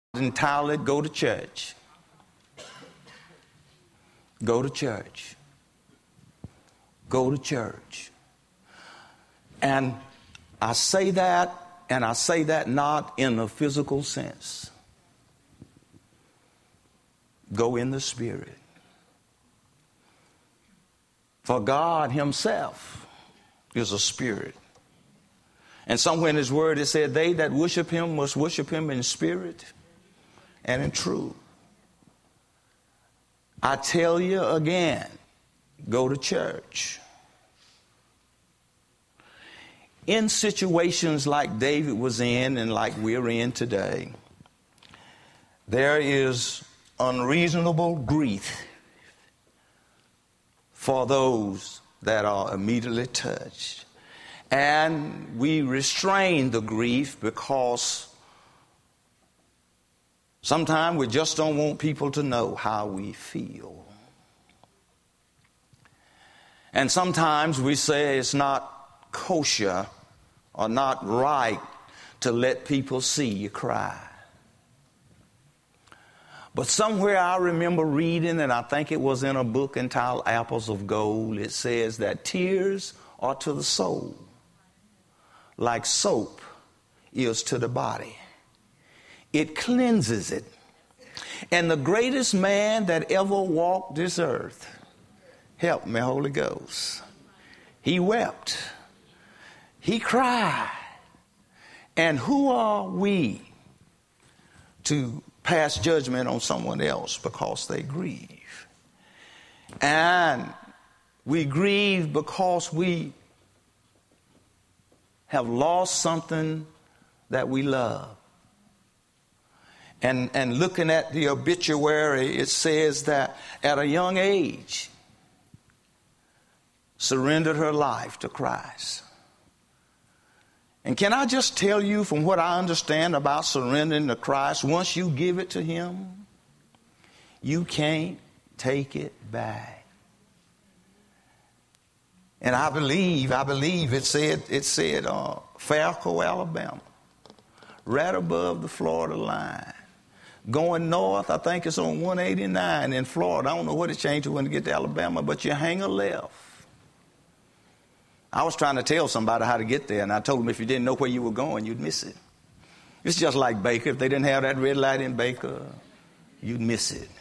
entirely go to church. Go to church. Go to church. And I say that, and I say that not in a physical sense. Go in the Spirit. For God himself is a spirit. And somewhere in his word it said, they that worship him must worship him in spirit and in truth. I tell you again, go to church. In situations like David was in and like we're in today, there is unreasonable grief for those that are immediately touched. And we restrain the grief because sometimes we just don't want people to know how we feel. And sometimes we say it's not kosher or not right to let people see you cry. But somewhere I remember reading, and I think it was in a book entitled Apples of Gold, it says that tears are to the soul like soap is to the body. It cleanses it. And the greatest man that ever walked this earth, help me, Holy Ghost, he wept. He cried. And who are we to pass judgment on someone else because they grieve? And we grieve because we have lost something that we love. And looking at the obituary, it says that at a young age, surrendered her life to Christ. And can I just tell you, from what I understand about surrendering to Christ, once you give it to him, you can't take it back. And I believe it said Falco, Alabama, right above the Florida line. Going north, I think it's on 189 in Florida. I don't know what it changed to when you get to Alabama, but you hang a left. I was trying to tell somebody how to get there, and I told them if you didn't know where you were going, you'd miss it. It's just like Baker. If they didn't have that red light in Baker, you'd miss it.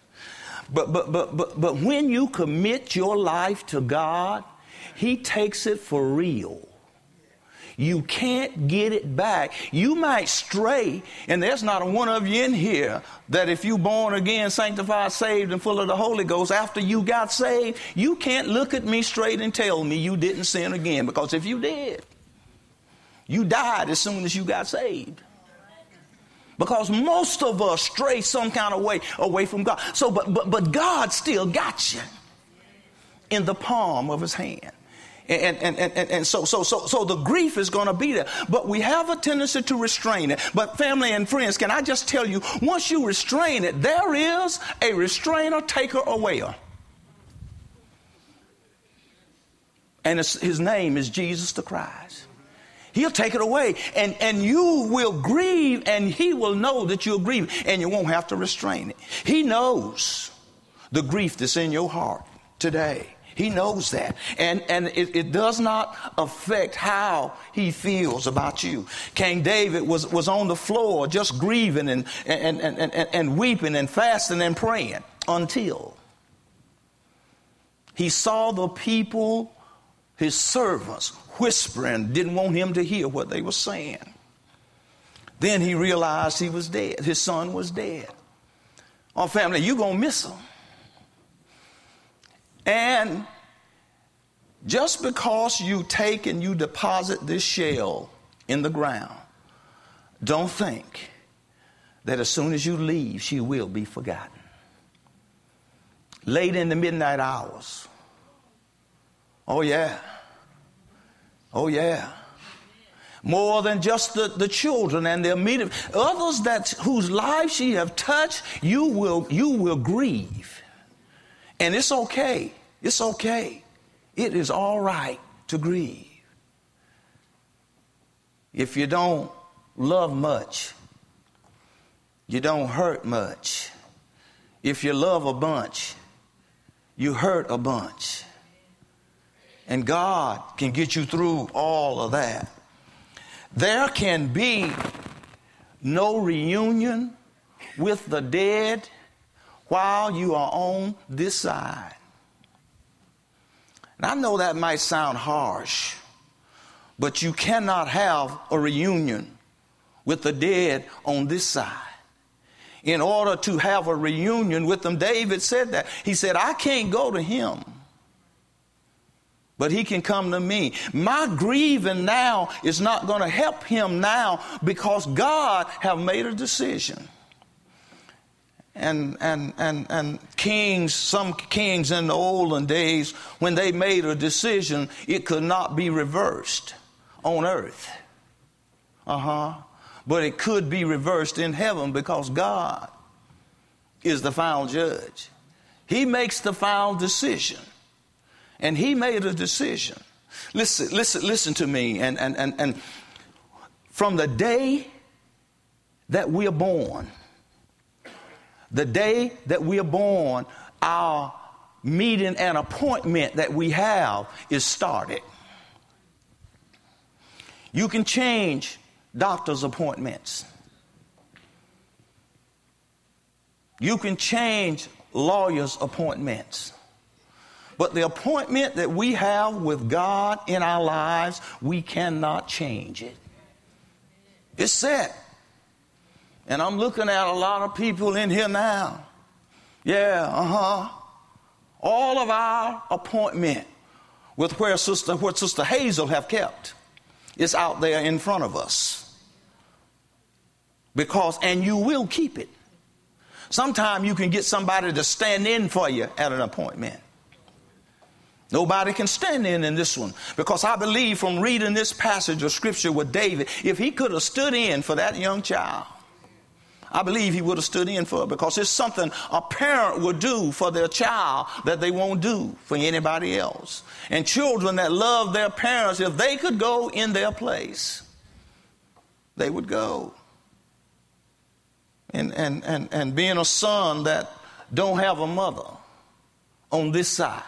But when you commit your life to God, he takes it for real. You can't get it back. You might stray, and there's not a one of you in here that if you born again, sanctified, saved, and full of the Holy Ghost, after you got saved, you can't look at me straight and tell me you didn't sin again. Because if you did, you died as soon as you got saved. Because most of us stray some kind of way away from God. So, but God still got you in the palm of his hand. And so the grief is going to be there. But we have a tendency to restrain it. But family and friends, can I just tell you, once you restrain it, there is a restrainer, taker, awayer. And his name is Jesus the Christ. He'll take it away. And you will grieve, and he will know that you'll grieve, and you won't have to restrain it. He knows the grief that's in your heart today. He knows that. And it does not affect how he feels about you. King David was on the floor just grieving and weeping and fasting and praying until he saw the people, his servants, whispering, didn't want him to hear what they were saying. Then he realized he was dead. His son was dead. Oh, family, you're going to miss him. And just because you take and you deposit this shell in the ground, don't think that as soon as you leave, she will be forgotten. Late in the midnight hours. Oh, yeah. Oh, yeah. More than just the children and their immediate others whose lives she have touched, you will grieve. And it's okay. It's okay. It is all right to grieve. If you don't love much, you don't hurt much. If you love a bunch, you hurt a bunch. And God can get you through all of that. There can be no reunion with the dead while you are on this side. And I know that might sound harsh, but you cannot have a reunion with the dead on this side. In order to have a reunion with them, David said that. He said, I can't go to him, but he can come to me. My grieving now is not going to help him now because God have made a decision. And kings, some kings in the olden days, when they made a decision, it could not be reversed on earth. But it could be reversed in heaven because God is the final judge. He makes the final decision. And he made a decision. Listen to me. And from the day that we are born, our meeting and appointment that we have is started. You can change doctor's appointments. You can change lawyer's appointments. But the appointment that we have with God in our lives, we cannot change it. It's set. And I'm looking at a lot of people in here now. All of our appointment with what Sister Hazel have kept is out there in front of us. And you will keep it. Sometimes you can get somebody to stand in for you at an appointment. Nobody can stand in this one, because I believe from reading this passage of scripture with David, if he could have stood in for that young child, I believe he would have stood in for it, because it's something a parent would do for their child that they won't do for anybody else. And children that love their parents, if they could go in their place, they would go. And being a son that don't have a mother on this side,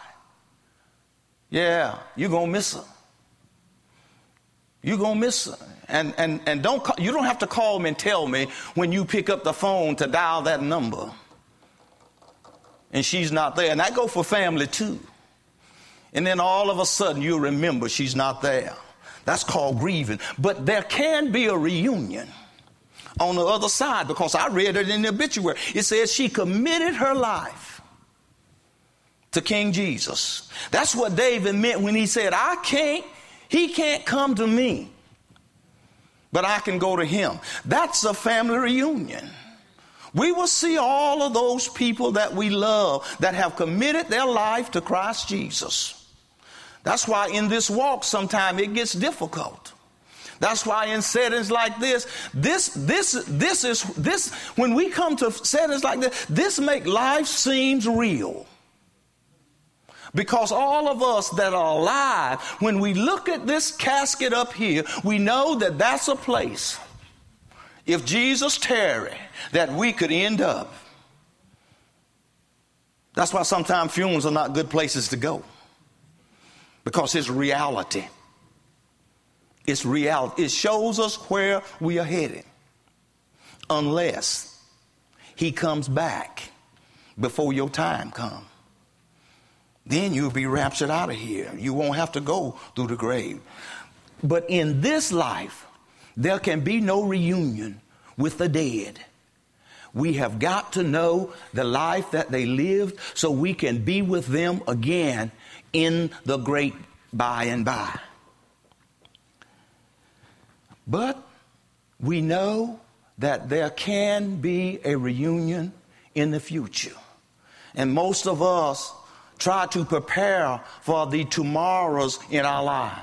you're going to miss her. You're going to miss her. And you don't have to call me and tell me when you pick up the phone to dial that number and she's not there. And that goes for family too. And then all of a sudden you remember she's not there. That's called grieving. But there can be a reunion on the other side, because I read it in the obituary. It says she committed her life to King Jesus. That's what David meant when he said, he can't come to me, but I can go to him. That's a family reunion. We will see all of those people that we love that have committed their life to Christ Jesus. That's why in this walk sometimes it gets difficult. That's why in settings like this, when we come to settings like this make life seems real. Because all of us that are alive, when we look at this casket up here, we know that that's a place, if Jesus tarry, that we could end up. That's why sometimes funerals are not good places to go. Because it's reality. It's reality. It shows us where we are headed. Unless he comes back before your time comes. Then you'll be raptured out of here. You won't have to go through the grave. But in this life, there can be no reunion with the dead. We have got to know the life that they lived so we can be with them again in the great by and by. But we know that there can be a reunion in the future. And most of us try to prepare for the tomorrows in our lives.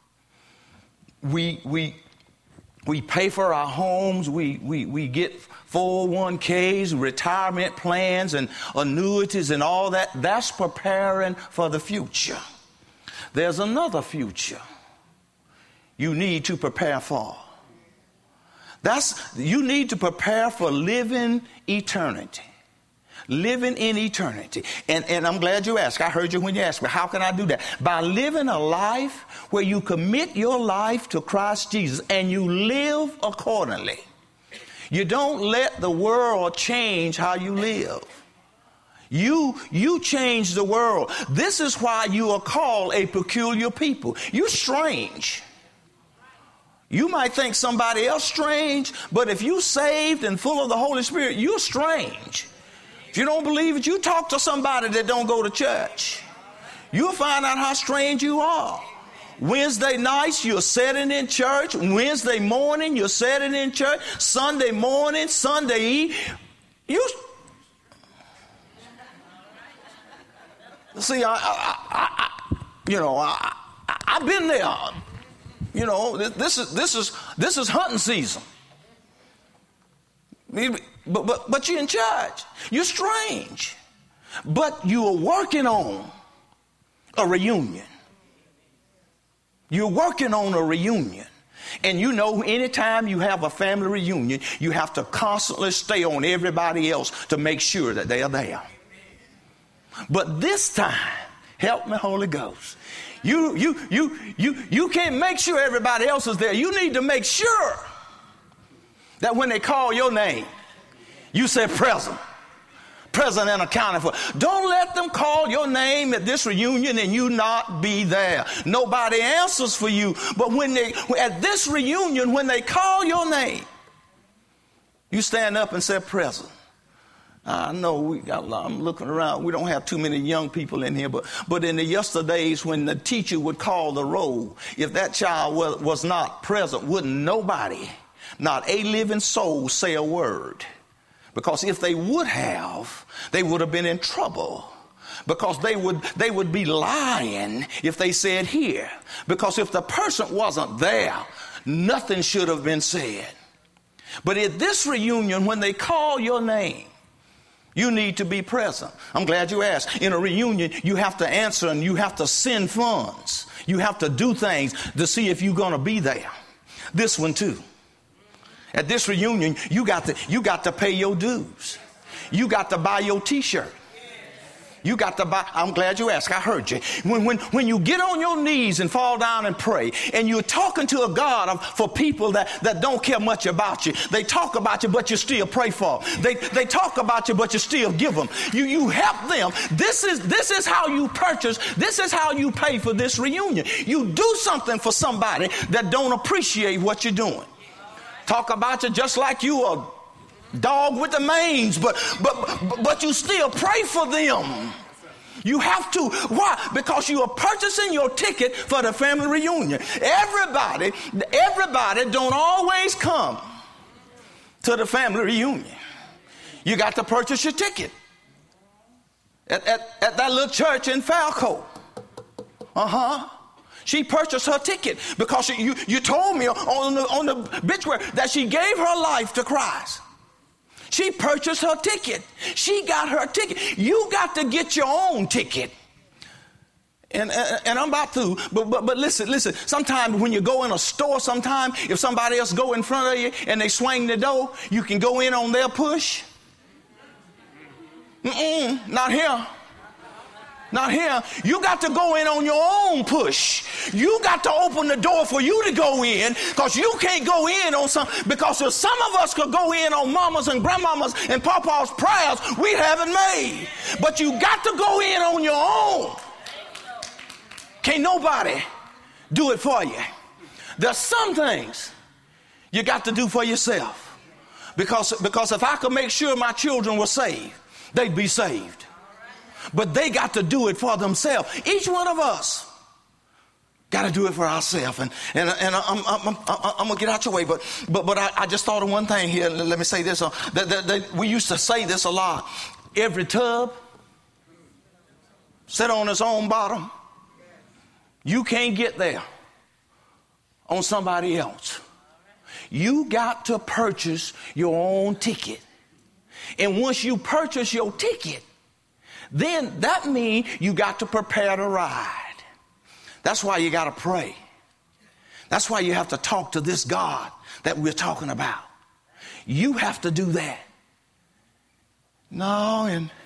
We pay for our homes. We get 401ks, retirement plans, and annuities and all that. That's preparing for the future. There's another future you need to prepare for. You need to prepare for living eternity. Living in eternity. And I'm glad you asked. I heard you when you asked me, how can I do that? By living a life where you commit your life to Christ Jesus and you live accordingly. You don't let the world change how you live. You change the world. This is why you are called a peculiar people. You're strange. You might think somebody else strange, but if you're saved and full of the Holy Spirit, you're strange. If you don't believe it, you talk to somebody that don't go to church. You'll find out how strange you are. Wednesday nights, you're sitting in church. Wednesday morning, you're sitting in church. Sunday morning, Sunday eve. See, I've been there. You know, this is hunting season. But you're in church. You're strange. But you are working on a reunion. You're working on a reunion. And you know, anytime you have a family reunion, you have to constantly stay on everybody else to make sure that they are there. But this time, help me, Holy Ghost. You can't make sure everybody else is there. You need to make sure that when they call your name, you say present. Present and accounted for. Don't let them call your name at this reunion and you not be there. Nobody answers for you. But at this reunion, when they call your name, you stand up and say present. I know I'm looking around. We don't have too many young people in here, but in the yesterdays when the teacher would call the roll, if that child was not present, wouldn't nobody, not a living soul, say a word. Because if they would have, they would have been in trouble. Because they would be lying if they said here. Because if the person wasn't there, nothing should have been said. But at this reunion, when they call your name, you need to be present. I'm glad you asked. In a reunion, you have to answer and you have to send funds. You have to do things to see if you're going to be there. This one too. At this reunion, you got to pay your dues. You got to buy your t-shirt. You got to buy. I'm glad you asked. I heard you. When you get on your knees and fall down and pray, and you're talking to a God for people that don't care much about you. They talk about you, but you still pray for them. They talk about you, but you still give them. You help them. This is how you purchase. This is how you pay for this reunion. You do something for somebody that don't appreciate what you're doing. Talk about you just like you a dog with the mange, but you still pray for them. You have to. Why? Because you are purchasing your ticket for the family reunion. Everybody don't always come to the family reunion. You got to purchase your ticket. At that little church in Falco. She purchased her ticket because you told me on the obituary that she gave her life to Christ. She purchased her ticket. She got her ticket. You got to get your own ticket. And I'm about to, but listen. Sometimes when you go in a store, sometimes if somebody else go in front of you and they swing the door, you can go in on their push. Not here. Not here. You got to go in on your own push. You got to open the door for you to go in, because you can't go in on some, because if some of us could go in on mamas and grandmamas and papa's prayers, we haven't made. But you got to go in on your own. Can't nobody do it for you. There's some things you got to do for yourself. Because if I could make sure my children were saved, they'd be saved. But they got to do it for themselves. Each one of us got to do it for ourselves. And I'm going to get out your way. But I just thought of one thing here. Let me say this. We used to say this a lot. Every tub sit on its own bottom. You can't get there on somebody else. You got to purchase your own ticket. And once you purchase your ticket, then that means you got to prepare to ride. That's why you got to pray. That's why you have to talk to this God that we're talking about. You have to do that. No,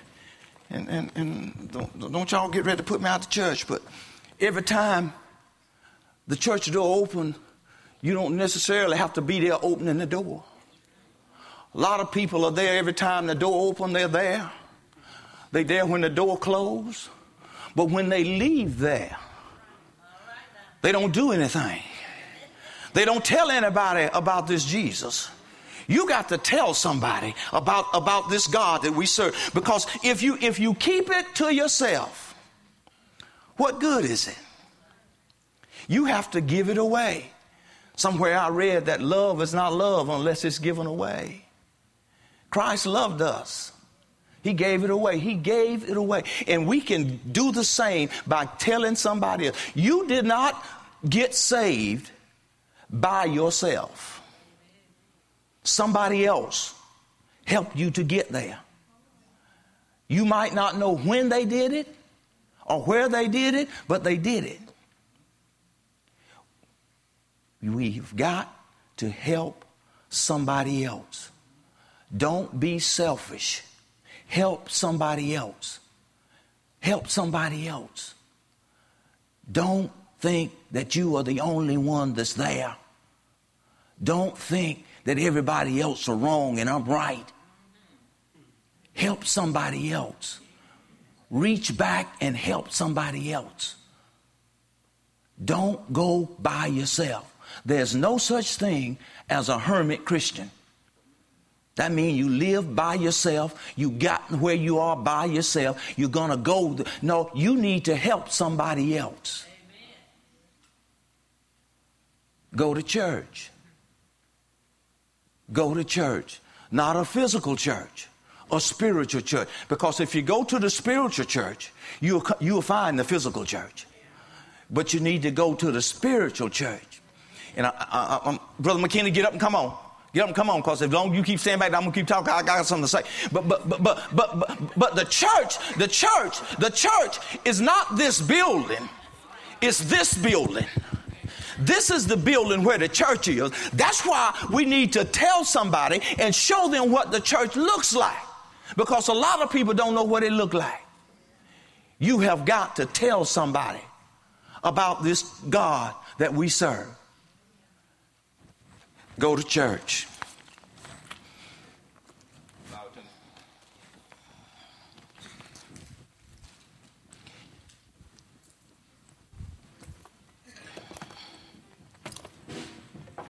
and don't y'all get ready to put me out of church, but every time the church door open, you don't necessarily have to be there opening the door. A lot of people are there every time the door open, they're there. They're there when the door closed. But when they leave there, they don't do anything. They don't tell anybody about this Jesus. You got to tell somebody about this God that we serve. Because if you keep it to yourself, what good is it? You have to give it away. Somewhere I read that love is not love unless it's given away. Christ loved us. He gave it away. He gave it away. And we can do the same by telling somebody else. You did not get saved by yourself. Somebody else helped you to get there. You might not know when they did it or where they did it, but they did it. We've got to help somebody else. Don't be selfish. Help somebody else. Help somebody else. Don't think that you are the only one that's there. Don't think that everybody else are wrong and I'm right. Help somebody else. Reach back and help somebody else. Don't go by yourself. There's no such thing as a hermit Christian. That means you live by yourself. You got where you are by yourself. You're going to go. No, you need to help somebody else. Amen. Go to church. Go to church. Not a physical church, a spiritual church. Because if you go to the spiritual church, you'll find the physical church. But you need to go to the spiritual church. And Brother McKinney, get up and come on. Get up and come on, because as long as you keep standing back, I'm going to keep talking. I got something to say. But the church is not this building. It's this building. This is the building where the church is. That's why we need to tell somebody and show them what the church looks like. Because a lot of people don't know what it looks like. You have got to tell somebody about this God that we serve. Go to church.